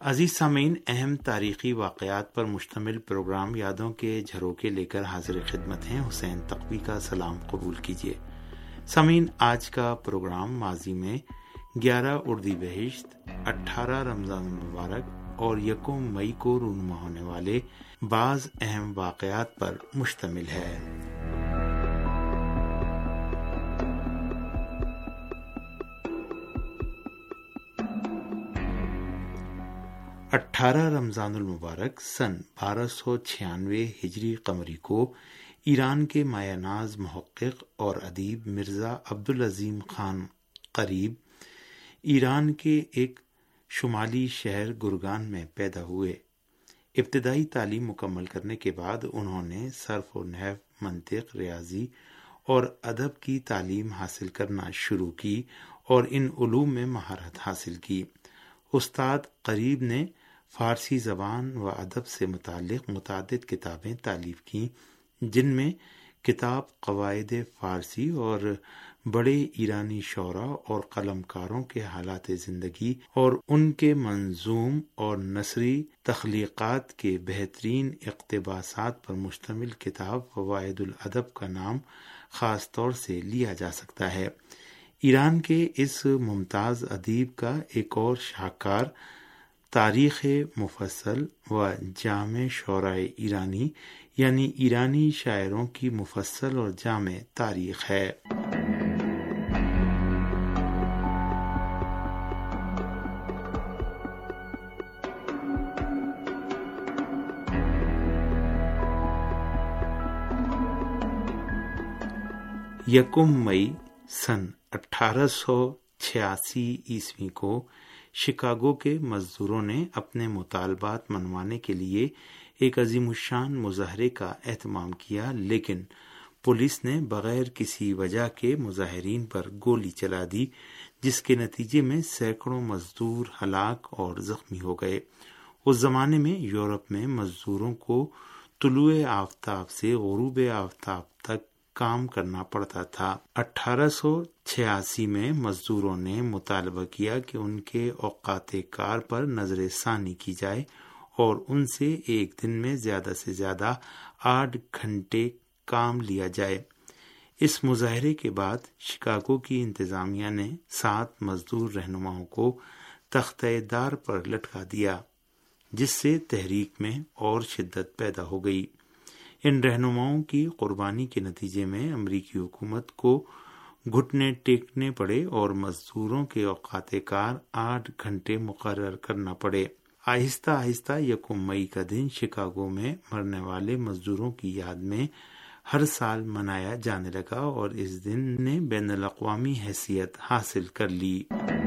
عزیز سامعین، اہم تاریخی واقعات پر مشتمل پروگرام یادوں کے جھروکے لے کر حاضر خدمت ہیں۔ حسین تقوی کا سلام قبول کیجیے۔ سامعین، آج کا پروگرام ماضی میں 11 اردیبہشت، 18 رمضان المبارک اور 1 مئی کو رونما ہونے والے بعض اہم واقعات پر مشتمل ہے۔ 18 رمضان المبارک سن 1296 ہجری قمری کو ایران کے مایہ ناز محقق اور ادیب مرزا عبدالعظیم خان قریب ایران کے ایک شمالی شہر گرگان میں پیدا ہوئے۔ ابتدائی تعلیم مکمل کرنے کے بعد انہوں نے صرف و نحو، منطق، ریاضی اور ادب کی تعلیم حاصل کرنا شروع کی اور ان علوم میں مہارت حاصل کی۔ استاد قریب نے فارسی زبان و ادب سے متعلق متعدد کتابیں تالیف کیں، جن میں کتاب قواعد فارسی اور بڑے ایرانی شعراء اور قلم کاروں کے حالات زندگی اور ان کے منظوم اور نثری تخلیقات کے بہترین اقتباسات پر مشتمل کتاب فوائد الادب کا نام خاص طور سے لیا جا سکتا ہے۔ ایران کے اس ممتاز ادیب کا ایک اور شاہکار تاریخ مفصل و جامع شعراء ایرانی یعنی ایرانی شاعروں کی مفصل اور جامع تاریخ ہے۔ یکم مئی سن 1886 عیسوی کو شکاگو کے مزدوروں نے اپنے مطالبات منوانے کے لیے ایک عظیم الشان مظاہرے کا اہتمام کیا، لیکن پولیس نے بغیر کسی وجہ کے مظاہرین پر گولی چلا دی، جس کے نتیجے میں سینکڑوں مزدور ہلاک اور زخمی ہو گئے۔ اس زمانے میں یورپ میں مزدوروں کو طلوع آفتاب سے غروب آفتاب تک کام کرنا پڑتا تھا۔ 1886 میں مزدوروں نے مطالبہ کیا کہ ان کے اوقات کار پر نظر ثانی کی جائے اور ان سے ایک دن میں زیادہ سے زیادہ 8 گھنٹے کام لیا جائے۔ اس مظاہرے کے بعد شکاگو کی انتظامیہ نے 7 مزدور رہنماؤں کو تختہ دار پر لٹکا دیا، جس سے تحریک میں اور شدت پیدا ہو گئی۔ ان رہنماؤں کی قربانی کے نتیجے میں امریکی حکومت کو گھٹنے ٹیکنے پڑے اور مزدوروں کے اوقات کار 8 گھنٹے مقرر کرنا پڑے۔ آہستہ آہستہ 1 مئی کا دن شکاگو میں مرنے والے مزدوروں کی یاد میں ہر سال منایا جانے لگا اور اس دن نے بین الاقوامی حیثیت حاصل کر لی۔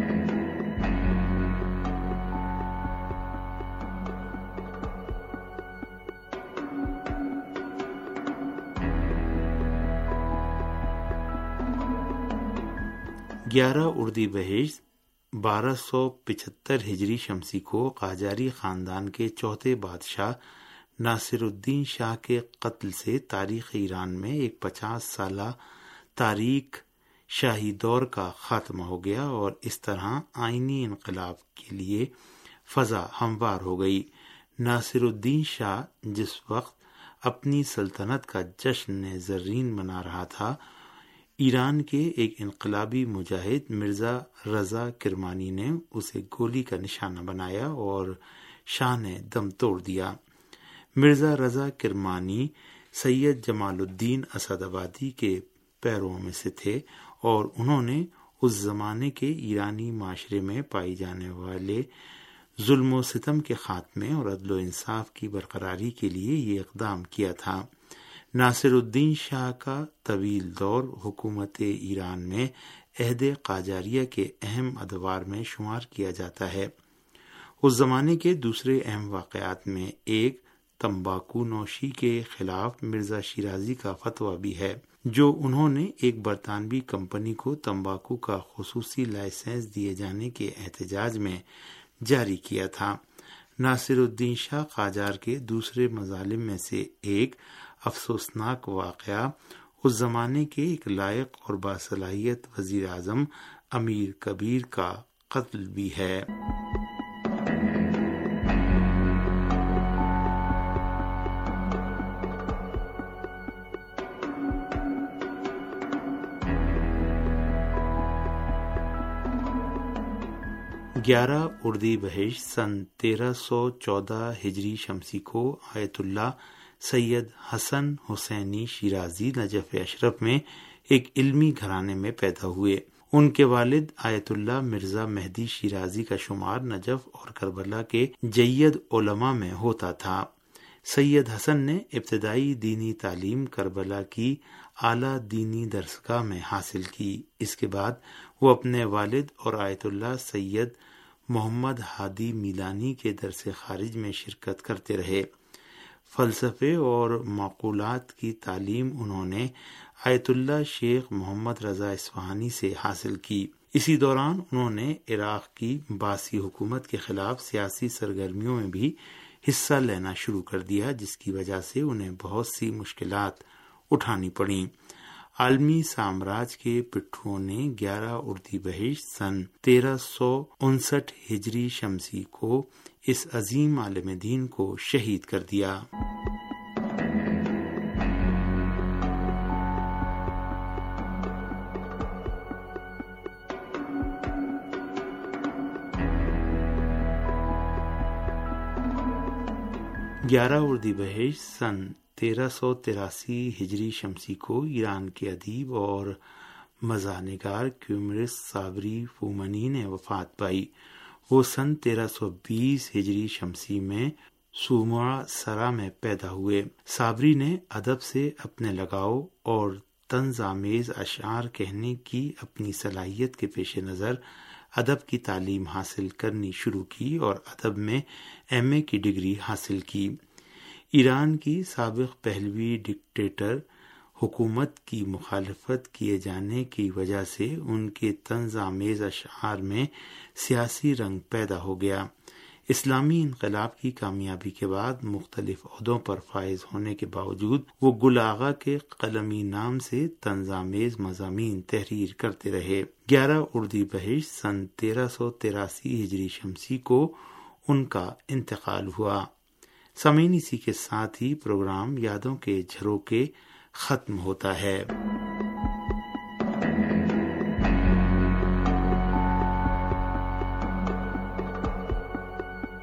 گیارہ اردیبہشت 1275 ہجری شمسی کو قاجاری خاندان کے چوتھے بادشاہ ناصر الدین شاہ کے قتل سے تاریخ ایران میں ایک 50 سالہ تاریک شاہی دور کا خاتمہ ہو گیا اور اس طرح آئینی انقلاب کے لیے فضا ہموار ہو گئی۔ ناصر الدین شاہ جس وقت اپنی سلطنت کا جشن زرین منا رہا تھا، ایران کے ایک انقلابی مجاہد مرزا رضا کرمانی نے اسے گولی کا نشانہ بنایا اور شاہ نے دم توڑ دیا۔ مرزا رضا کرمانی سید جمال الدین اسد آبادی کے پیرووں میں سے تھے اور انہوں نے اس زمانے کے ایرانی معاشرے میں پائی جانے والے ظلم و ستم کے خاتمے اور عدل و انصاف کی برقراری کے لیے یہ اقدام کیا تھا۔ ناصر الدین شاہ کا طویل دور حکومت ایران میں عہد قاجاریہ کے اہم ادوار میں شمار کیا جاتا ہے۔ اس زمانے کے دوسرے اہم واقعات میں ایک تمباکو نوشی کے خلاف مرزا شیرازی کا فتویٰ بھی ہے، جو انہوں نے ایک برطانوی کمپنی کو تمباکو کا خصوصی لائسنس دیے جانے کے احتجاج میں جاری کیا تھا۔ ناصر الدین شاہ قاجار کے دوسرے مظالم میں سے ایک افسوسناک واقعہ اس زمانے کے ایک لائق اور باصلاحیت وزیر اعظم امیر کبیر کا قتل بھی ہے۔ 11 اردی بہشت سن 1314 ہجری شمسی کو آیت اللہ سید حسن حسینی شیرازی نجف اشرف میں ایک علمی گھرانے میں پیدا ہوئے۔ ان کے والد آیت اللہ مرزا مہدی شیرازی کا شمار نجف اور کربلا کے جید علماء میں ہوتا تھا۔ سید حسن نے ابتدائی دینی تعلیم کربلا کی اعلیٰ دینی درسگاہ میں حاصل کی۔ اس کے بعد وہ اپنے والد اور آیت اللہ سید محمد ہادی میلانی کے درس خارج میں شرکت کرتے رہے۔ فلسفے اور معقولات کی تعلیم انہوں نے آیت اللہ شیخ محمد رضا اصفہانی سے حاصل کی۔ اسی دوران انہوں نے عراق کی باسی حکومت کے خلاف سیاسی سرگرمیوں میں بھی حصہ لینا شروع کر دیا، جس کی وجہ سے انہیں بہت سی مشکلات اٹھانی پڑیں۔ عالمی سامراج کے پٹھوں نے 11 اردی بہشت سن 1359 ہجری شمسی کو اس عظیم عالم دین کو شہید کر دیا۔ گیارہ اردی بہشت سن 1383 ہجری شمسی کو ایران کے ادیب اور مزاح-نگار کیومرث صابری فومنی نے وفات پائی۔ وہ سن 1320 ہجری شمسی میں سومرا سرا میں پیدا ہوئے۔ صابری نے ادب سے اپنے لگاؤ اور طنز آمیز اشعار کہنے کی اپنی صلاحیت کے پیش نظر ادب کی تعلیم حاصل کرنی شروع کی اور ادب میں ایم.اے. کی ڈگری حاصل کی۔ ایران کی سابق پہلوی ڈکٹیٹر حکومت کی مخالفت کیے جانے کی وجہ سے ان کے طنز آمیز اشعار میں سیاسی رنگ پیدا ہو گیا۔ اسلامی انقلاب کی کامیابی کے بعد مختلف عہدوں پر فائز ہونے کے باوجود وہ گل آغا کے قلمی نام سے طنز آمیز مضامین تحریر کرتے رہے۔ 11 اردی بہشت سن 1383 ہجری شمسی کو ان کا انتقال ہوا۔ سامعین، اسی کے ساتھ ہی پروگرام یادوں کے جھروکے ختم ہوتا ہے۔